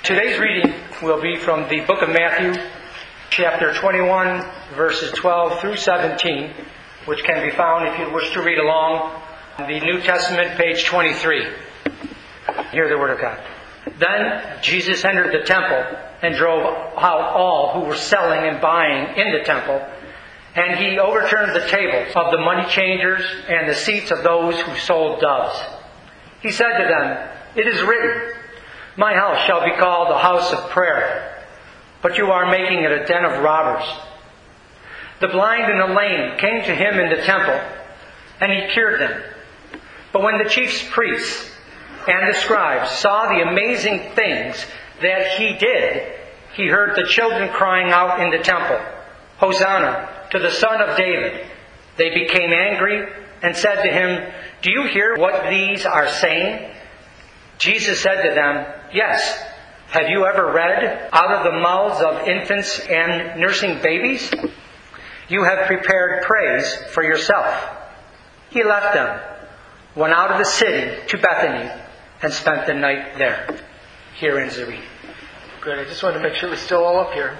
Today's reading will be from the book of Matthew, chapter 21, verses 12 through 17, which can be found, if you wish to read along, in the New Testament, page 23. Hear the word of God. Then Jesus entered the temple and drove out all who were selling and buying in the temple, and he overturned the tables of the money changers and the seats of those who sold doves. He said to them, "It is written, 'My house shall be called a house of prayer,' but you are making it a den of robbers." The blind and the lame came to him in the temple, and he cured them. But when the chief priests and the scribes saw the amazing things that he did, he heard the children crying out in the temple, "Hosanna to the Son of David." They became angry and said to him, "Do you hear what these are saying?" Jesus said to them, "Yes. Have you ever read, 'Out of the mouths of infants and nursing babies, you have prepared praise for yourself'?" He left them, went out of the city to Bethany, and spent the night there. Here ends the reading. Good. I just wanted to make sure we're still all up here.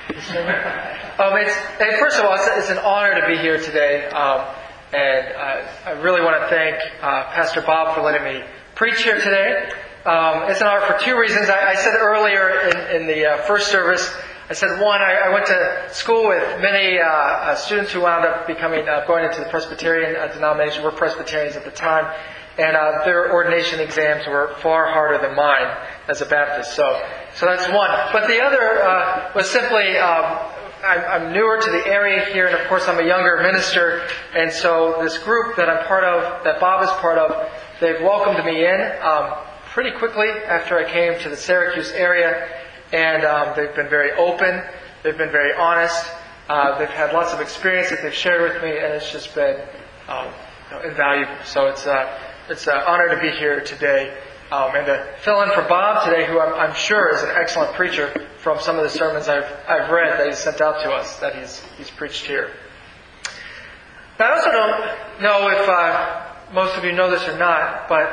First of all, it's an honor to be here today, and I really want to thank Pastor Bob for letting me preach here today. It's an honor for two reasons. I said earlier in the first service, I said, one, I went to school with many students who wound up going into the Presbyterian denomination. We're Presbyterians at the time, and their ordination exams were far harder than mine as a Baptist. So that's one. But the other was simply I'm newer to the area here, and of course I'm a younger minister, and so this group that I'm part of, that Bob is part of, they've welcomed me in pretty quickly after I came to the Syracuse area, and they've been very open, they've been very honest, they've had lots of experience that they've shared with me, and it's just been invaluable. So it's an honor to be here today, and to fill in for Bob today, who I'm sure is an excellent preacher from some of the sermons I've read that he's sent out to us, that he's preached here. Now, I also don't know if most of you know this or not, but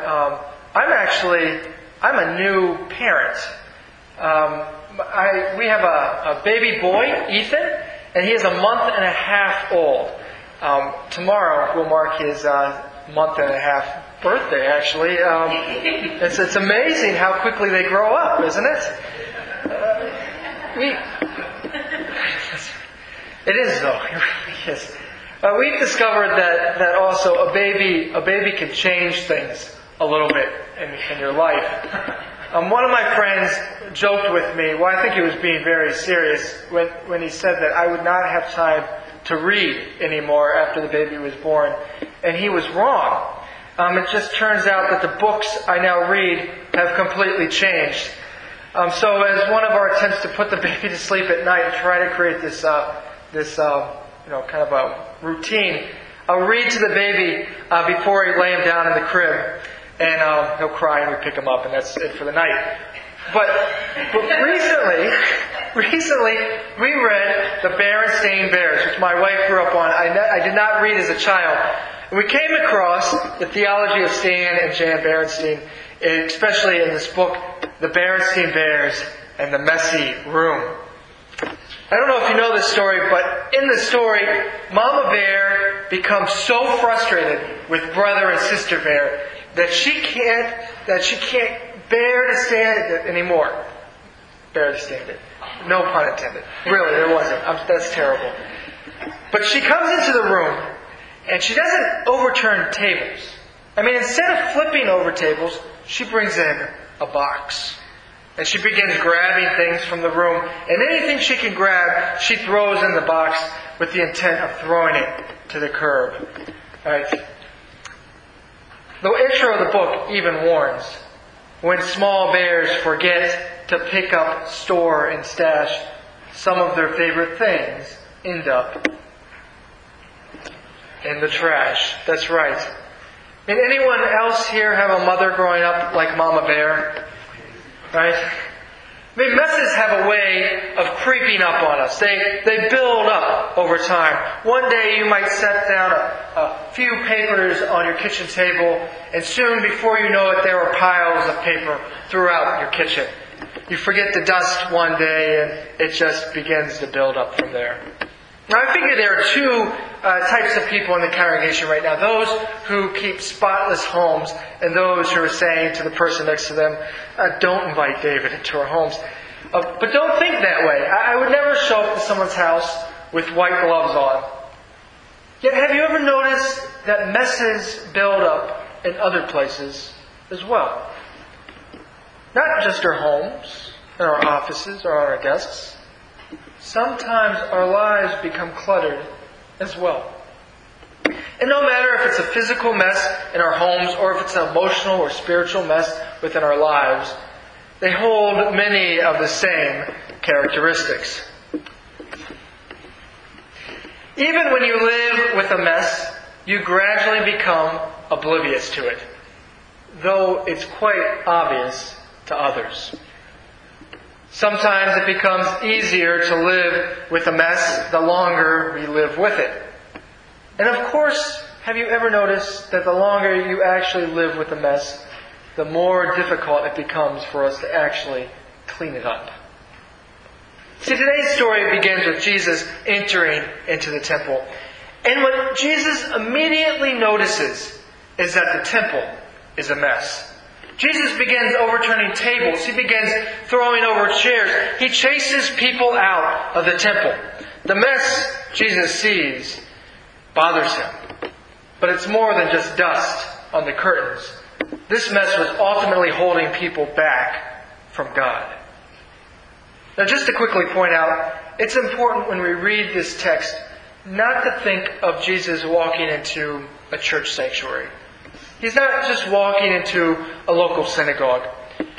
I'm a new parent. We have a baby boy, Ethan, and he is a month and a half old. Tomorrow will mark his month and a half birthday, actually. It's amazing how quickly they grow up, isn't it? It is, though. It really is. We've discovered that also a baby can change things a little bit in your life. One of my friends joked with me, well, I think he was being very serious, when he said that I would not have time to read anymore after the baby was born. And he was wrong. It just turns out that the books I now read have completely changed. So as one of our attempts to put the baby to sleep at night and try to create this kind of a routine, I'll read to the baby before I lay him down in the crib, and he'll cry and we pick him up, and that's it for the night. But recently we read The Berenstain Bears, which my wife grew up on. I did not read as a child. And we came across the theology of Stan and Jan Berenstain, especially in this book, The Berenstain Bears and the Messy Room. I don't know if you know this story, but in the story, Mama Bear becomes so frustrated with Brother and Sister Bear that she can't bear to stand it anymore. Bear to stand it. No pun intended. Really, there wasn't. That's terrible. But she comes into the room, and she doesn't overturn tables. Instead of flipping over tables, she brings in a box. And she begins grabbing things from the room. And anything she can grab, she throws in the box with the intent of throwing it to the curb. Right? The intro of the book even warns, when small bears forget to pick up, store, and stash some of their favorite things, end up in the trash. That's right. Did anyone else here have a mother growing up like Mama Bear? Right? Messes have a way of creeping up on us. They build up over time. One day you might set down a few papers on your kitchen table, and soon, before you know it, there are piles of paper throughout your kitchen. You forget the dust one day and it just begins to build up from there. Now I figure there are two types of people in the congregation right now. Those who keep spotless homes and those who are saying to the person next to them, don't invite David into our homes. But don't think that way. I would never show up to someone's house with white gloves on. Yet have you ever noticed that messes build up in other places as well? Not just our homes, in our offices, or on our desks. Sometimes our lives become cluttered as well. And no matter if it's a physical mess in our homes or if it's an emotional or spiritual mess within our lives, they hold many of the same characteristics. Even when you live with a mess, you gradually become oblivious to it, though it's quite obvious to others. Sometimes it becomes easier to live with a mess the longer we live with it. And of course, have you ever noticed that the longer you actually live with a mess, the more difficult it becomes for us to actually clean it up? See, today's story begins with Jesus entering into the temple. And what Jesus immediately notices is that the temple is a mess. Jesus begins overturning tables. He begins throwing over chairs. He chases people out of the temple. The mess Jesus sees bothers him. But it's more than just dust on the curtains. This mess was ultimately holding people back from God. Now, just to quickly point out, it's important when we read this text not to think of Jesus walking into a church sanctuary. He's not just walking into a local synagogue.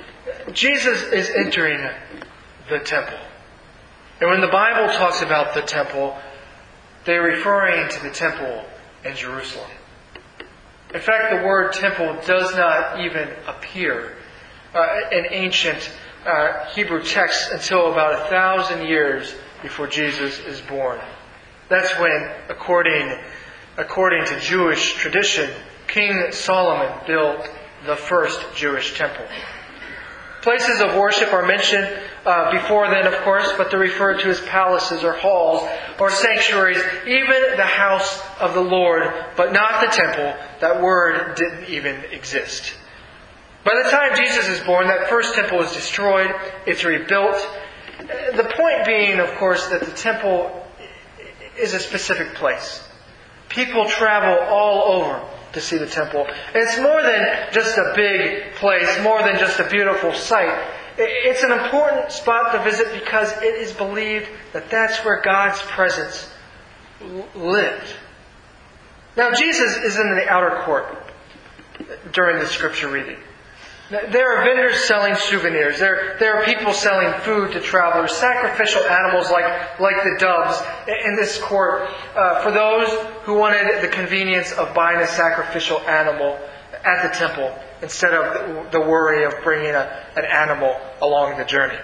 Jesus is entering the temple. And when the Bible talks about the temple, they're referring to the temple in Jerusalem. In fact, the word temple does not even appear in ancient Hebrew texts until about 1,000 years before Jesus is born. That's when, according to Jewish tradition, King Solomon built the first Jewish temple. Places of worship are mentioned before then, of course, but they're referred to as palaces or halls or sanctuaries, even the house of the Lord, but not the temple. That word didn't even exist. By the time Jesus is born, that first temple is destroyed. It's rebuilt. The point being, of course, that the temple is a specific place. People travel all over to see the temple. And it's more than just a big place, more than just a beautiful sight. It's an important spot to visit because it is believed that that's where God's presence lived. Now, Jesus is in the outer court during the scripture reading. There are vendors selling souvenirs. There are people selling food to travelers, sacrificial animals like the doves in this court for those who wanted the convenience of buying a sacrificial animal at the temple instead of the worry of bringing an animal along the journey.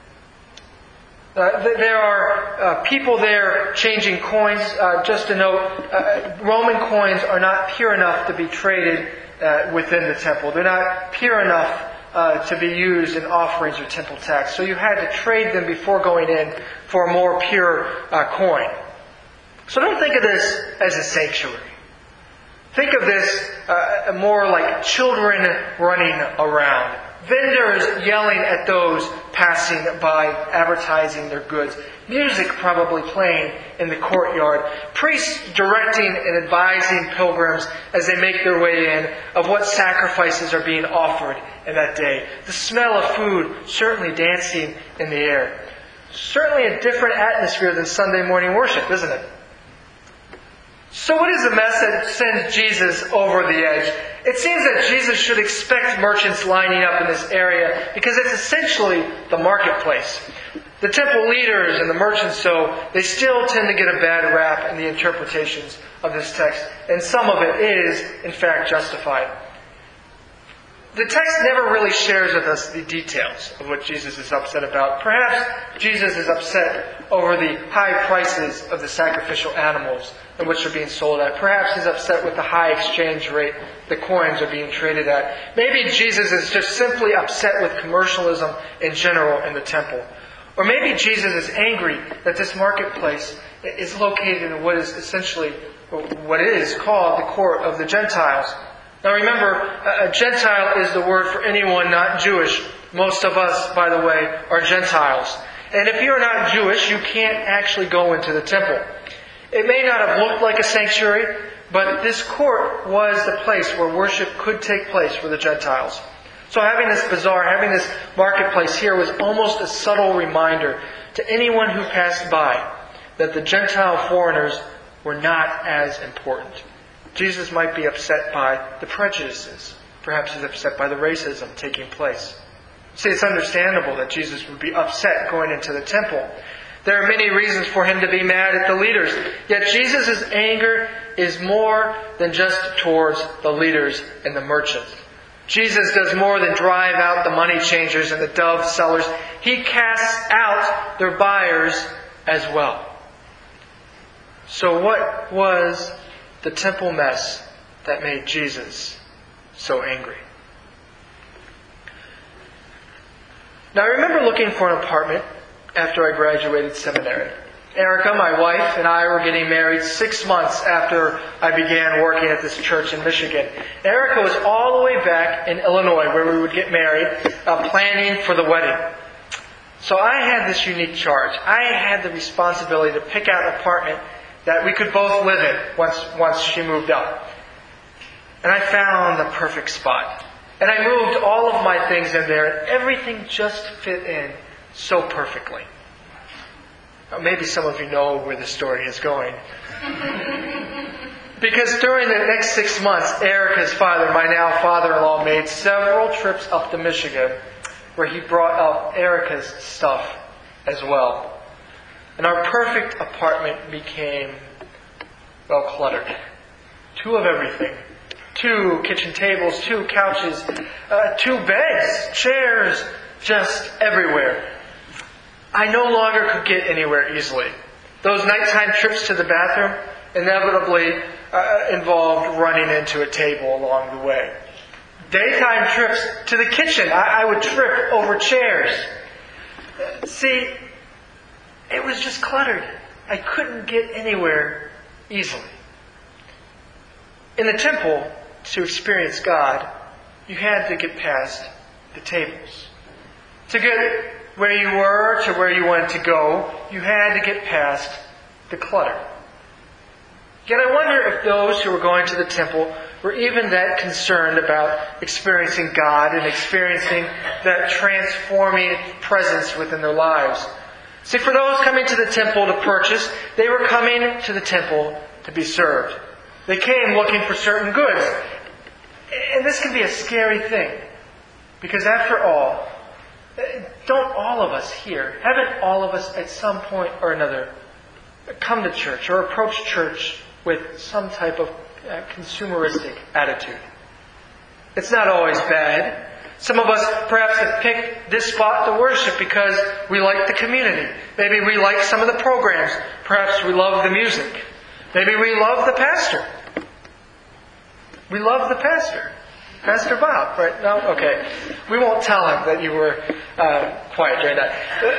There are people there changing coins. Just to note, Roman coins are not pure enough to be traded within the temple. They're not pure enough to be used in offerings or temple tax. So you had to trade them before going in for a more pure coin. So don't think of this as a sanctuary. Think of this more like children running around. Vendors yelling at those passing by, advertising their goods. Music probably playing in the courtyard. Priests directing and advising pilgrims as they make their way in of what sacrifices are being offered in that day. The smell of food certainly dancing in the air. Certainly a different atmosphere than Sunday morning worship, isn't it? So what is the mess that sends Jesus over the edge? It seems that Jesus should expect merchants lining up in this area because it's essentially the marketplace. The temple leaders and the merchants, so they still tend to get a bad rap in the interpretations of this text. And some of it is, in fact, justified. The text never really shares with us the details of what Jesus is upset about. Perhaps Jesus is upset over the high prices of the sacrificial animals in which they're being sold at. Perhaps he's upset with the high exchange rate the coins are being traded at. Maybe Jesus is just simply upset with commercialism in general in the temple. Or maybe Jesus is angry that this marketplace is located in what is essentially what is called the court of the Gentiles. Now remember, a Gentile is the word for anyone not Jewish. Most of us, by the way, are Gentiles. And if you're not Jewish, you can't actually go into the temple. It may not have looked like a sanctuary, but this court was the place where worship could take place for the Gentiles. So having this bazaar, having this marketplace here was almost a subtle reminder to anyone who passed by that the Gentile foreigners were not as important. Jesus might be upset by the prejudices. Perhaps he's upset by the racism taking place. See, it's understandable that Jesus would be upset going into the temple. There are many reasons for him to be mad at the leaders. Yet Jesus' anger is more than just towards the leaders and the merchants. Jesus does more than drive out the money changers and the dove sellers. He casts out their buyers as well. So what was the temple mess that made Jesus so angry? Now I remember looking for an apartment after I graduated seminary. Erica, my wife, and I were getting married 6 months after I began working at this church in Michigan. Erica was all the way back in Illinois where we would get married, planning for the wedding. So I had this unique charge. I had the responsibility to pick out an apartment that we could both live in once she moved up. And I found the perfect spot. And I moved all of my things in there, and everything just fit in so perfectly. Now, maybe some of you know where the story is going. Because during the next 6 months, Erica's father, my now father-in-law, made several trips up to Michigan where he brought up Erica's stuff as well. And our perfect apartment became, well, cluttered. 2 of everything. 2 kitchen tables, 2 couches, 2 beds, chairs, just everywhere. I no longer could get anywhere easily. Those nighttime trips to the bathroom inevitably involved running into a table along the way. Daytime trips to the kitchen, I would trip over chairs. See, it was just cluttered. I couldn't get anywhere easily. In the temple, to experience God, you had to get past the tables. To get where you were to where you wanted to go, you had to get past the clutter. Yet I wonder if those who were going to the temple were even that concerned about experiencing God and experiencing that transforming presence within their lives. See, for those coming to the temple to purchase, they were coming to the temple to be served. They came looking for certain goods. And this can be a scary thing. Because after all, don't all of us here, haven't all of us at some point or another come to church or approach church with some type of consumeristic attitude? It's not always bad. Some of us perhaps have picked this spot to worship because we like the community. Maybe we like some of the programs. Perhaps we love the music. Maybe we love the pastor. We love the pastor. Pastor Bob, right? No? Okay. We won't tell him that you were quiet during that.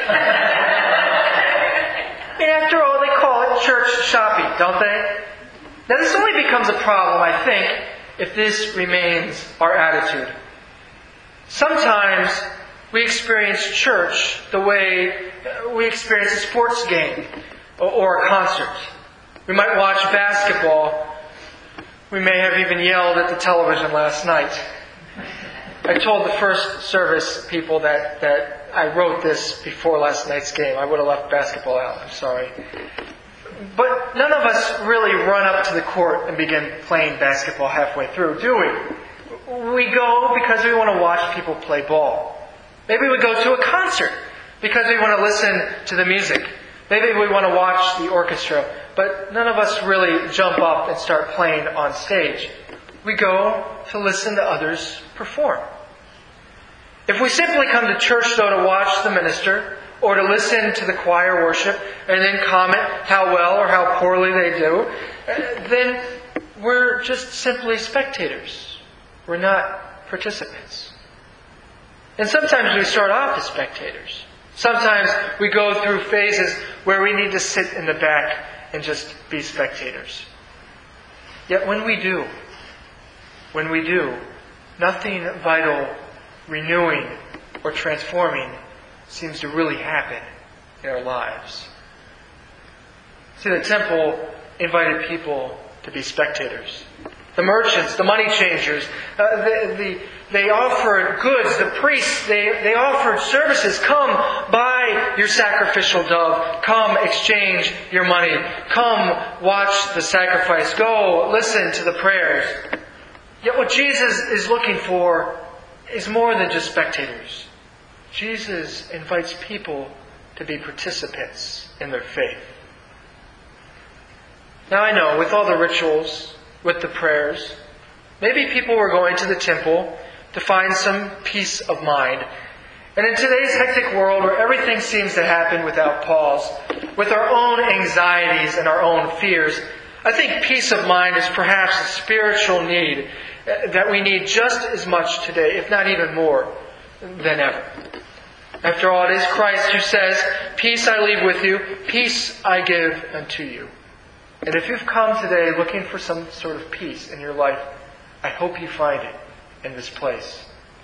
And after all, they call it church shopping, don't they? Now this only becomes a problem, I think, if this remains our attitude. Sometimes we experience church the way we experience a sports game or a concert. We might watch basketball. We may have even yelled at the television last night. I told the first service people that I wrote this before last night's game. I would have left basketball out. I'm sorry. But none of us really run up to the court and begin playing basketball halfway through, do we? We go because we want to watch people play ball. Maybe we go to a concert because we want to listen to the music. Maybe we want to watch the orchestra. But none of us really jump up and start playing on stage. We go to listen to others perform. If we simply come to church, though, to watch the minister or to listen to the choir worship and then comment how well or how poorly they do, then we're just simply spectators. We're not participants. And sometimes we start off as spectators. Sometimes we go through phases where we need to sit in the back and just be spectators. Yet when we do, nothing vital, renewing, or transforming seems to really happen in our lives. See, the temple invited people to be spectators. The merchants, the money changers, they offered goods. The priests, they offered services. Come, buy your sacrificial dove. Come, exchange your money. Come, watch the sacrifice. Go, listen to the prayers. Yet what Jesus is looking for is more than just spectators. Jesus invites people to be participants in their faith. Now I know, with all the rituals, with the prayers, maybe people were going to the temple to find some peace of mind. And in today's hectic world where everything seems to happen without pause, with our own anxieties and our own fears, I think peace of mind is perhaps a spiritual need that we need just as much today, if not even more than ever. After all, it is Christ who says, "Peace I leave with you, peace I give unto you." And if you've come today looking for some sort of peace in your life, I hope you find it in this place.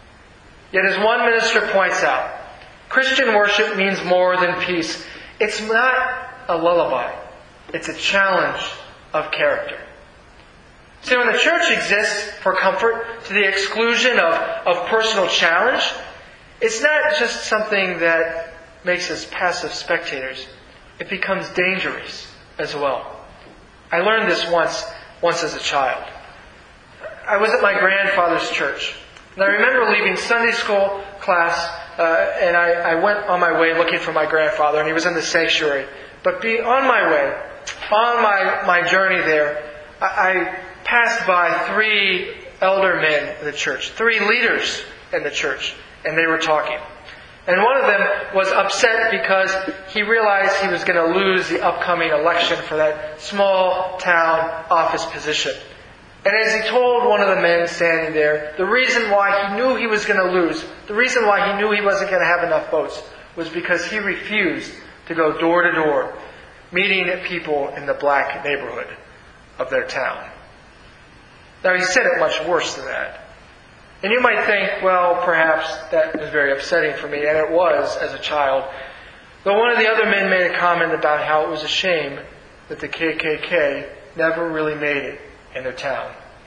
Yet as one minister points out, Christian worship means more than peace. It's not a lullaby. It's a challenge of character. See, when the church exists for comfort to the exclusion of personal challenge, it's not just something that makes us passive spectators. It becomes dangerous as well. I learned this once as a child. I was at my grandfather's church. And I remember leaving Sunday school class, and I went on my way looking for my grandfather, and he was in the sanctuary. But on my way, on my journey there, I passed by 3 elder men in the church, 3 leaders in the church, and they were talking. And one of them was upset because he realized he was going to lose the upcoming election for that small town office position. And as he told one of the men standing there, the reason why he knew he was going to lose, the reason why he knew he wasn't going to have enough votes, was because he refused to go door to door, meeting people in the black neighborhood of their town. Now he said it much worse than that. And you might think, well, perhaps that was very upsetting for me, and it was as a child. But one of the other men made a comment about how it was a shame that the KKK never really made it in their town.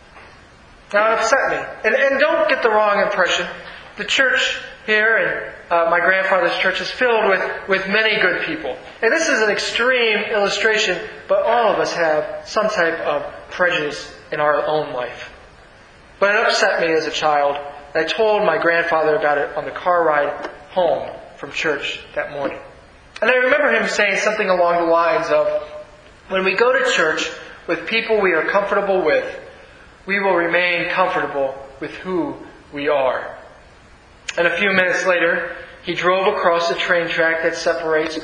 Now it upset me. And don't get the wrong impression. The church here, and my grandfather's church, is filled with many good people. And this is an extreme illustration, but all of us have some type of prejudice in our own life. But it upset me as a child. I told my grandfather about it on the car ride home from church that morning. And I remember him saying something along the lines of, when we go to church with people we are comfortable with, we will remain comfortable with who we are. And a few minutes later, he drove across the train track that separates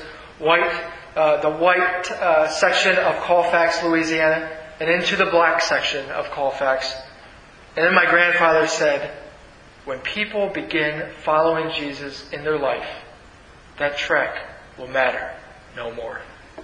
the white section of Colfax, Louisiana, and into the black section of Colfax. And then my grandfather said, when people begin following Jesus in their life, that trek will matter no more.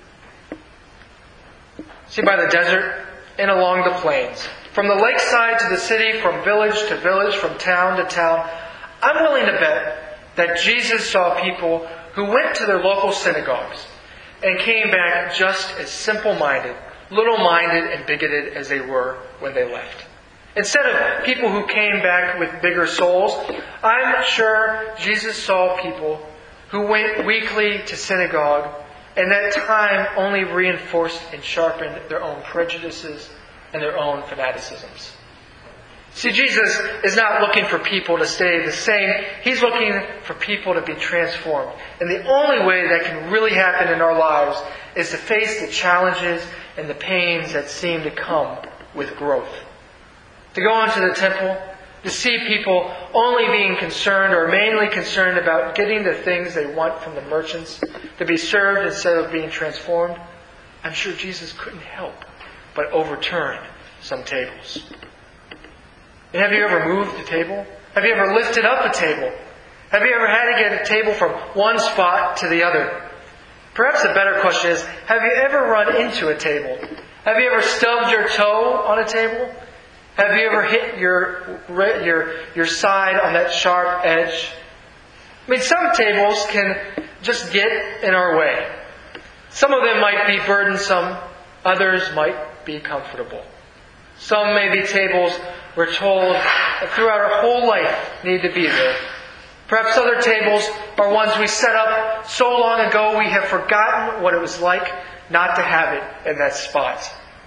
See, by the desert and along the plains, from the lakeside to the city, from village to village, from town to town, I'm willing to bet that Jesus saw people who went to their local synagogues and came back just as simple-minded, little-minded, and bigoted as they were when they left. Instead of people who came back with bigger souls, I'm sure Jesus saw people who went weekly to synagogue and that time only reinforced and sharpened their own prejudices and their own fanaticisms. See, Jesus is not looking for people to stay the same. He's looking for people to be transformed. And the only way that can really happen in our lives is to face the challenges and the pains that seem to come with growth. To go into the temple, to see people only being concerned or mainly concerned about getting the things they want from the merchants, to be served instead of being transformed, I'm sure Jesus couldn't help but overturned some tables. And have you ever moved a table? Have you ever lifted up a table? Have you ever had to get a table from one spot to the other? Perhaps the better question is, have you ever run into a table? Have you ever stubbed your toe on a table? Have you ever hit your side on that sharp edge? I mean, some tables can just get in our way. Some of them might be burdensome. Others might be comfortable. Some may be tables we're told that throughout our whole life need to be there. Perhaps other tables are ones we set up so long ago we have forgotten what it was like not to have it in that spot.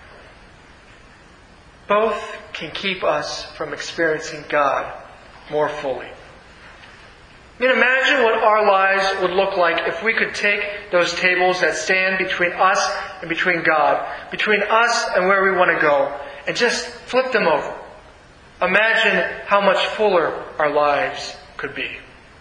Both can keep us from experiencing God more fully. I mean, imagine what our lives would look like if we could take those tables that stand between us and between God, between us and where we want to go, and just flip them over. Imagine how much fuller our lives could be.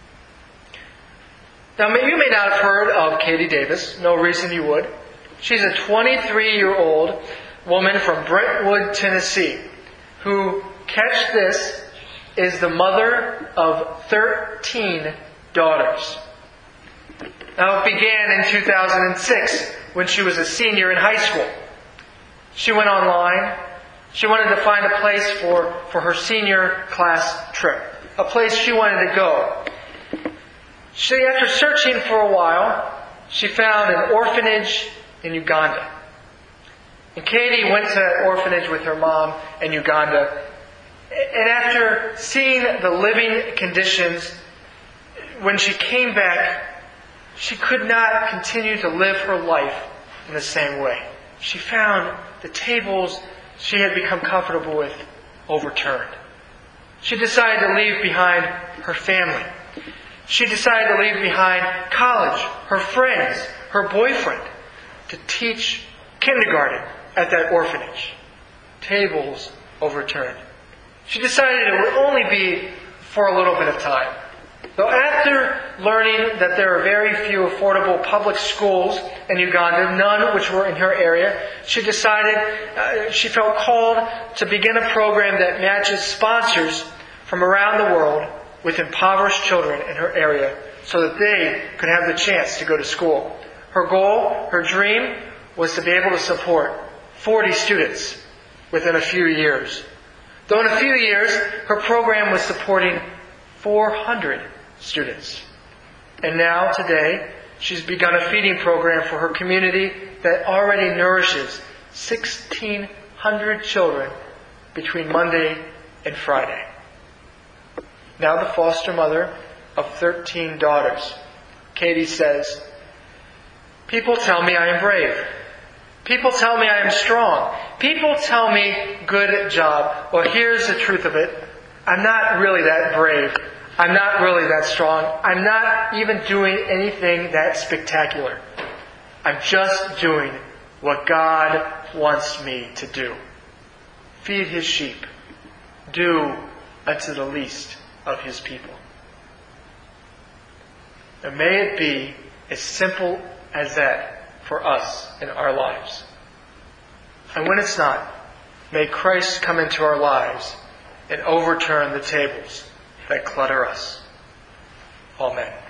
Now, you may not have heard of Katie Davis. No reason you would. She's a 23-year-old woman from Brentwood, Tennessee, who, catch this, is the mother of 13 daughters. Now, it began in 2006 when she was a senior in high school. She went online. She wanted to find a place for her senior class trip, a place she wanted to go. After searching for a while, she found an orphanage in Uganda. And Katie went to that orphanage with her mom in Uganda. And after seeing the living conditions, when she came back, she could not continue to live her life in the same way. She found the tables she had become comfortable with overturned. She decided to leave behind her family. She decided to leave behind college, her friends, her boyfriend, to teach kindergarten at that orphanage. Tables overturned. She decided it would only be for a little bit of time. Though after learning that there are very few affordable public schools in Uganda, none which were in her area, she decided she felt called to begin a program that matches sponsors from around the world with impoverished children in her area so that they could have the chance to go to school. Her goal, her dream, was to be able to support 40 students within a few years. Though in a few years, her program was supporting 400 students. And now, today, she's begun a feeding program for her community that already nourishes 1,600 children between Monday and Friday. Now the foster mother of 13 daughters, Katie says, "People tell me I am brave. People tell me I am strong. People tell me good job. Well, here's the truth of it. I'm not really that brave. I'm not really that strong. I'm not even doing anything that spectacular. I'm just doing what God wants me to do. Feed His sheep. Do unto the least of His people." And may it be as simple as that for us in our lives. And when it's not, may Christ come into our lives and overturn the tables that clutter us. Amen.